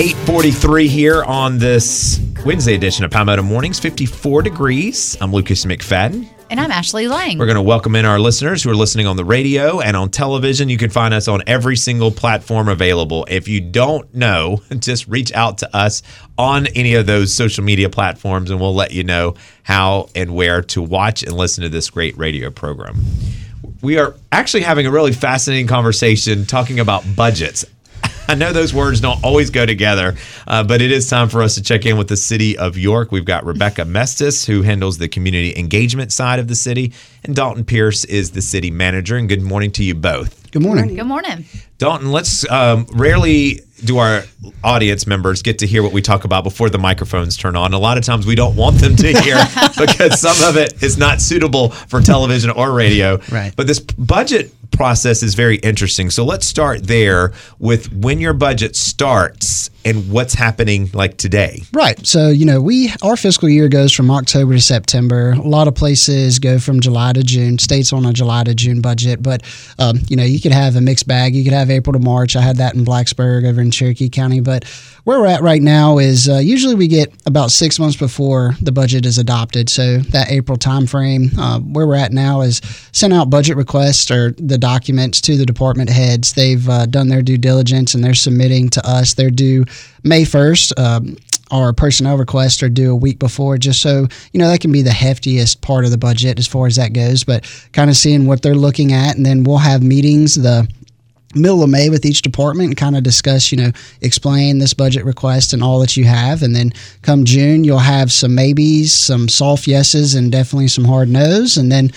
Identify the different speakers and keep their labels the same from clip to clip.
Speaker 1: 8:43 here on this Wednesday edition of Palmetto Mornings, 54 degrees. I'm Lucas McFadden.
Speaker 2: And I'm Ashley Lang.
Speaker 1: We're going to welcome in our listeners who are listening on the radio and on television. You can find us on every single platform available. If you don't know, just reach out to us on any of those social media platforms, and we'll let you know how and where to watch and listen to this great radio program. We are actually having a really fascinating conversation talking about budgets. I know those words don't always go together, but it is time for us to check in with the city of York. We've got Rebecca Mestis, who handles the community engagement side of the city, and Dalton Pierce is the city manager. And good morning to you both.
Speaker 3: Good morning.
Speaker 2: Good morning.
Speaker 1: Dalton, let's rarely do our audience members get to hear what we talk about before the microphones turn on. A lot of times we don't want them to hear because some of it is not suitable for television or radio.
Speaker 3: Right.
Speaker 1: But this budget process is very interesting. So let's start there with when your budget starts and what's happening like today.
Speaker 3: Right. So, our fiscal year goes from October to September. A lot of places go from July to June. States on a July to June budget. But, you could have a mixed bag. You could have April to March. I had that in Blacksburg over in Cherokee County. But where we're at right now is usually we get about 6 months before the budget is adopted. So that April timeframe, where we're at now is sent out budget requests or the documents to the department heads. They've done their due diligence and they're submitting to us. They're due May 1st. Our personnel requests are due a week before, just so, that can be the heftiest part of the budget as far as that goes, but kind of seeing what they're looking at. And then we'll have meetings the middle of May with each department and kind of discuss, explain this budget request and all that you have. And then come June, you'll have some maybes, some soft yeses, and definitely some hard no's. And then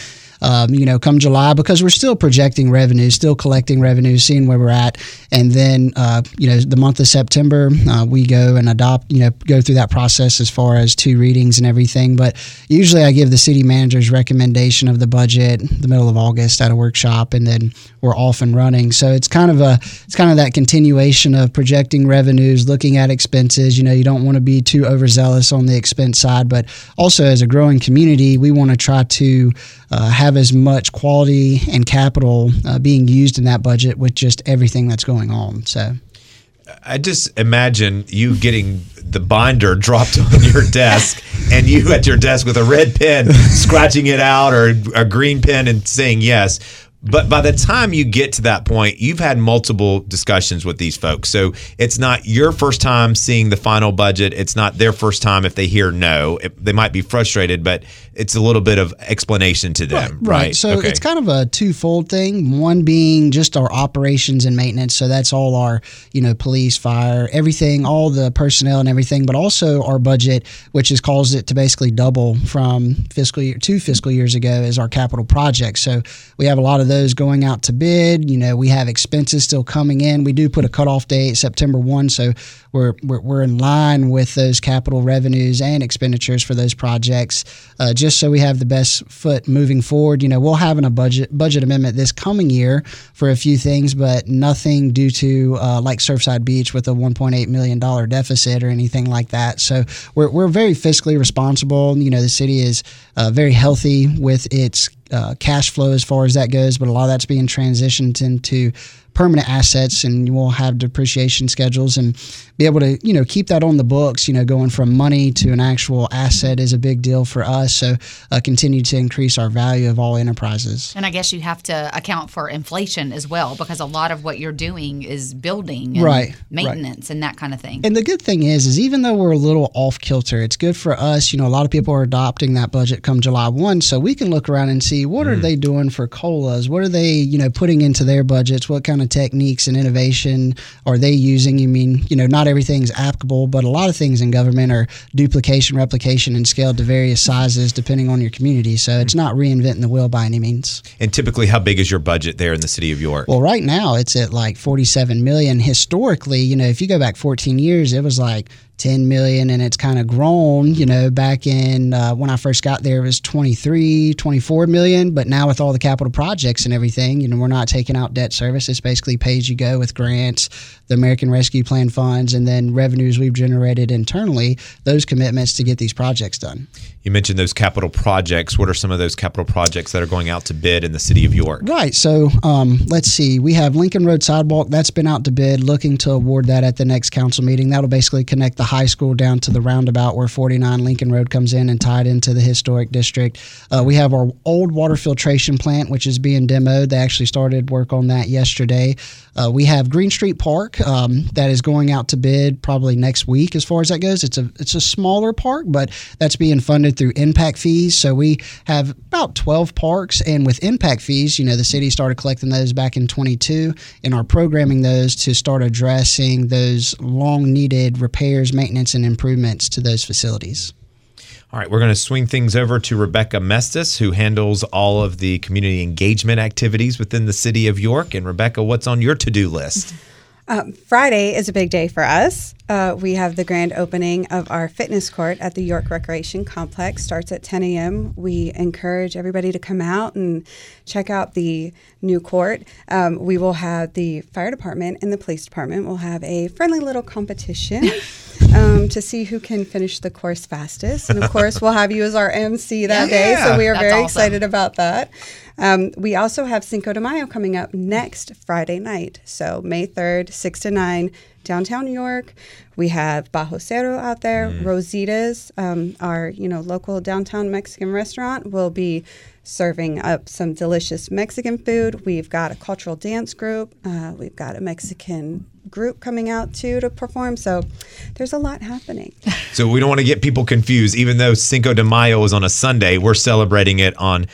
Speaker 3: come July, because we're still projecting revenue, still collecting revenue, seeing where we're at. And then, the month of September, we go and go through that process as far as 2 readings and everything. But usually I give the city manager's recommendation of the budget the middle of August at a workshop, and then we're off and running. So it's kind of that continuation of projecting revenues, looking at expenses. You don't want to be too overzealous on the expense side, but also as a growing community, we want to try to have as much quality and capital being used in that budget with just everything that's going on. So
Speaker 1: I just imagine you getting the binder dropped on your desk and you at your desk with a red pen scratching it out, or a green pen and saying yes. But by the time you get to that point, you've had multiple discussions with these folks. So it's not your first time seeing the final budget. It's not their first time if they hear no. They might be frustrated, but it's a little bit of explanation to them, right?
Speaker 3: So It's kind of a twofold thing. One being just our operations and maintenance. So that's all our, police, fire, everything, all the personnel and everything, but also our budget, which has caused it to basically double from 2 fiscal years ago, is our capital projects. So we have a lot of those going out to bid. We have expenses still coming in. We do put a cutoff date, September 1, so we're in line with those capital revenues and expenditures for those projects, just so we have the best foot moving forward. We'll have a budget amendment this coming year for a few things, but nothing due to like Surfside Beach with a $1.8 million deficit or anything like that. So we're very fiscally responsible. The city is very healthy with its cash flow as far as that goes, but a lot of that's being transitioned into permanent assets, and we'll have depreciation schedules and be able to, keep that on the books. Going from money to an actual asset is a big deal for us. So continue to increase our value of all enterprises.
Speaker 2: And I guess you have to account for inflation as well, because a lot of what you're doing is building and maintenance and that kind of thing.
Speaker 3: And the good thing is even though we're a little off kilter, it's good for us. A lot of people are adopting that budget come July 1, so we can look around and see what are they doing for COLAs? What are they, putting into their budgets? What kind of techniques and innovation are they using? Not everything's applicable, but a lot of things in government are duplication, replication, and scaled to various sizes depending on your community. So it's not reinventing the wheel by any means.
Speaker 1: And typically, how big is your budget there in the city of York?
Speaker 3: Well, right now it's at like $47 million. Historically, if you go back 14 years, it was like $10 million, and it's kind of grown. Back in when I first got there, it was $23-24 million, but now with all the capital projects and everything, we're not taking out debt service. It's basically pay as you go with grants, the American Rescue Plan funds, and then revenues we've generated internally, those commitments to get these projects done.
Speaker 1: You mentioned those capital projects. What are some of those capital projects that are going out to bid in the city of York?
Speaker 3: Right. So let's see. We have Lincoln Road Sidewalk. That's been out to bid, looking to award that at the next council meeting. That'll basically connect the high school down to the roundabout where 49 Lincoln Road comes in and tied into the historic district. We have our old water filtration plant, which is being demoed. They actually started work on that yesterday. We have Green Street Park that is going out to bid probably next week as far as that goes. It's a smaller park, but that's being funded through impact fees. So we have about 12 parks, and with impact fees, the city started collecting those back in 22 and are programming those to start addressing those long needed repairs, maintenance, and improvements to those facilities.
Speaker 1: All right, we're going to swing things over to Rebecca Mestis, who handles all of the community engagement activities within the city of York. And Rebecca, what's on your to-do list?
Speaker 4: Friday is a big day for us. We have the grand opening of our fitness court at the York Recreation Complex. Starts at 10 a.m. We encourage everybody to come out and check out the new court. We will have the fire department and the police department will have a friendly little competition to see who can finish the course fastest. And of course, we'll have you as our MC that day. So we are very excited about that. We also have Cinco de Mayo coming up next Friday night. So May 3rd, 6 to 9, downtown New York. We have Bajo Cero out there. Rosita's, our local downtown Mexican restaurant, will be serving up some delicious Mexican food. We've got a cultural dance group. We've got a Mexican group coming out too to perform. So there's a lot happening.
Speaker 1: So we don't want to get people confused. Even though Cinco de Mayo is on a Sunday, we're celebrating it on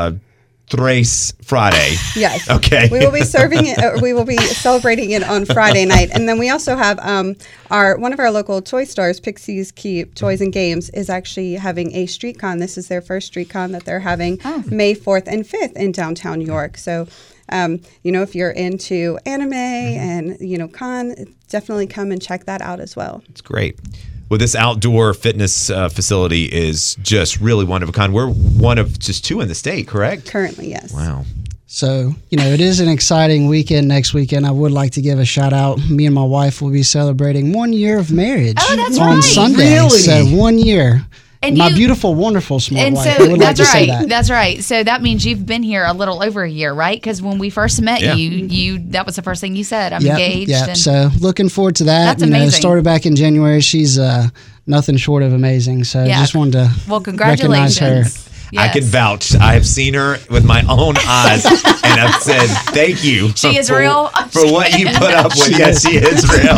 Speaker 1: Tres Friday.
Speaker 4: Yes.
Speaker 1: Okay.
Speaker 4: We will be serving it. We will be celebrating it on Friday night, and then we also have one of our local toy stores, Pixie's Keep Toys and Games, is actually having a street con. This is their first street con that they're having May 4th and 5th in downtown New York. So, if you're into anime and con, definitely come and check that out as well.
Speaker 1: It's great. Well, this outdoor fitness facility is just really one of a kind. We're one of just two in the state, correct?
Speaker 4: Currently, yes.
Speaker 1: Wow.
Speaker 3: So, it is an exciting weekend next weekend. I would like to give a shout out. Me and my wife will be celebrating 1 year of marriage on Sunday.
Speaker 1: Really?
Speaker 3: So 1 year.
Speaker 2: And
Speaker 3: my beautiful, wonderful smart wife.
Speaker 2: So that's right. That's right. So that means you've been here a little over a year, right? Because when we first met you that was the first thing you said. I'm engaged.
Speaker 3: Yeah.
Speaker 2: And
Speaker 3: so looking forward to that.
Speaker 2: That's amazing.
Speaker 3: Started back in January. She's nothing short of amazing. So just wanted to
Speaker 2: congratulations.
Speaker 3: Recognize her.
Speaker 1: Yes. I can vouch. I have seen her with my own eyes, and I've said thank you.
Speaker 2: She is real
Speaker 1: for what you put up with. Yes, she is real.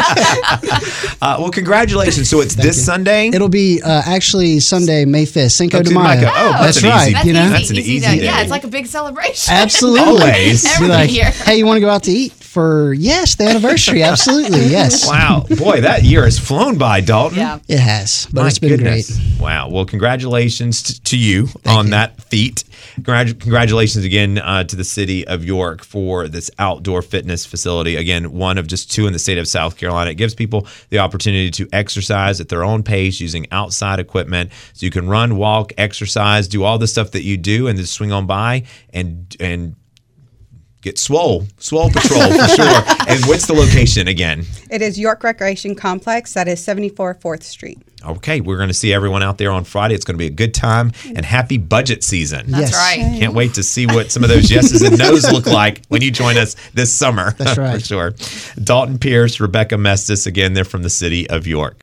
Speaker 1: Well, congratulations. So it's this Sunday.
Speaker 3: It'll be actually Sunday, May 5th, Cinco de Mayo.
Speaker 1: Oh,
Speaker 3: that's right.
Speaker 1: That's an easy day.
Speaker 2: Yeah, it's like a big celebration.
Speaker 3: Absolutely.
Speaker 1: Always.
Speaker 3: Every year. Hey, you want to go out to eat for the anniversary? Absolutely. Yes.
Speaker 1: Wow, boy, that year has flown by, Dalton.
Speaker 3: Yeah, it has. But it's been great.
Speaker 1: Wow. Well, congratulations to you. On that feat. Congratulations again to the city of York for this outdoor fitness facility. Again, one of just two in the state of South Carolina. It gives people the opportunity to exercise at their own pace using outside equipment. So you can run, walk, exercise, do all the stuff that you do, and just swing on by and get swole patrol for sure. And what's the location again?
Speaker 4: It is York Recreation Complex. That is 74 4th Street.
Speaker 1: Okay, we're going to see everyone out there on Friday. It's going to be a good time, and happy budget season.
Speaker 2: That's right.
Speaker 1: Can't wait to see what some of those yeses and nos look like when you join us this summer.
Speaker 3: That's right.
Speaker 1: For sure. Dalton Pierce, Rebecca Mestis, again, they're from the city of York.